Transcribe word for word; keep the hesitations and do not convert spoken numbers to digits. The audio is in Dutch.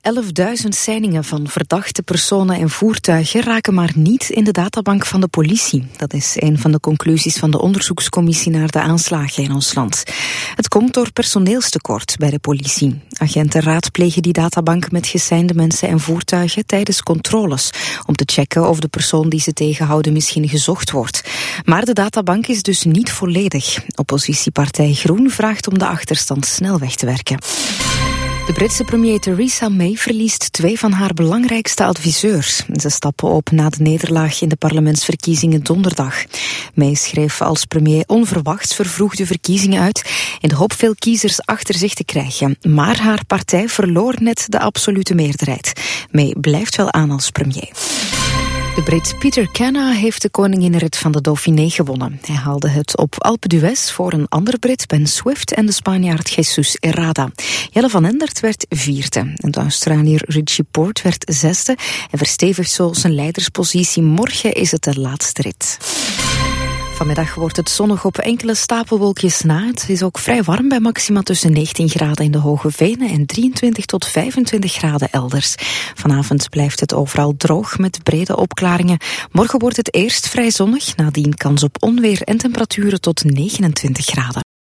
elfduizend seilingen van verdachte personen en voertuigen raken maar niet in de databank van de politie. Dat is een van de conclusies van de onderzoekscommissie naar de aanslagen in ons land. Het komt door personeelstekort bij de politie. Agenten raadplegen die databank met geseinde mensen en voertuigen tijdens controles, om te checken of de persoon die ze tegenhouden misschien gezocht wordt. Maar de databank is dus niet volledig. Oppositiepartij Groen vraagt om de achterstand snel weg te werken. De Britse premier Theresa May verliest twee van haar belangrijkste adviseurs. Ze stappen op na de nederlaag in de parlementsverkiezingen donderdag. May schreef als premier onverwachts vervroegde verkiezingen uit in de hoop veel kiezers achter zich te krijgen. Maar haar partij verloor net de absolute meerderheid. May blijft wel aan als premier. De Brit Peter Kenna heeft de koninginrit van de Dauphiné gewonnen. Hij haalde het op Alpe d'Huez voor een andere Brit, Ben Swift, en de Spanjaard Jesus Herrada. Jelle van Endert werd vierde. En de Australiër Richie Porte werd zesde en verstevigt zo zijn leiderspositie. Morgen is het de laatste rit. Vanmiddag wordt het zonnig op enkele stapelwolkjes na. Het is ook vrij warm bij maxima tussen negentien graden in de Hoge Venen en drieëntwintig tot vijfentwintig graden elders. Vanavond blijft het overal droog met brede opklaringen. Morgen wordt het eerst vrij zonnig, nadien kans op onweer en temperaturen tot negenentwintig graden.